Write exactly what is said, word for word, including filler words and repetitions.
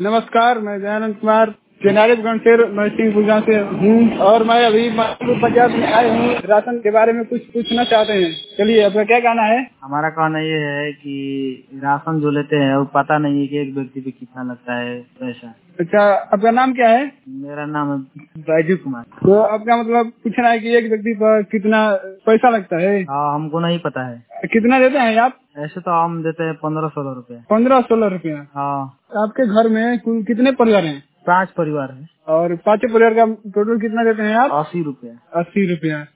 नमस्कार, मैं दयानंद कुमार चेनारीगंज से नरसिंहपुर गाँव से हूँ और मैं अभी पंजाब में आए हूँ। राशन के बारे में कुछ पूछना चाहते हैं। चलिए, आपका क्या कहना है? हमारा कहना ये है कि राशन जो लेते हैं वो पता नहीं है कि एक व्यक्ति पे कितना लगता है पैसा। अच्छा, आपका नाम क्या है? मेरा नाम है बैजू कुमार। तो आपका मतलब पूछना है कि एक व्यक्ति पर कितना पैसा लगता है? हाँ, हमको नहीं पता है। कितना देते हैं आप? ऐसे तो हम देते हैं पंद्रह सोलह रुपए। पंद्रह सोलह रुपया। हाँ। आपके घर में कुल कितने परिवार हैं? पांच परिवार है। और पांचों परिवार का टोटल कितना देते हैं आप? अस्सी रुपया। अस्सी रुपया।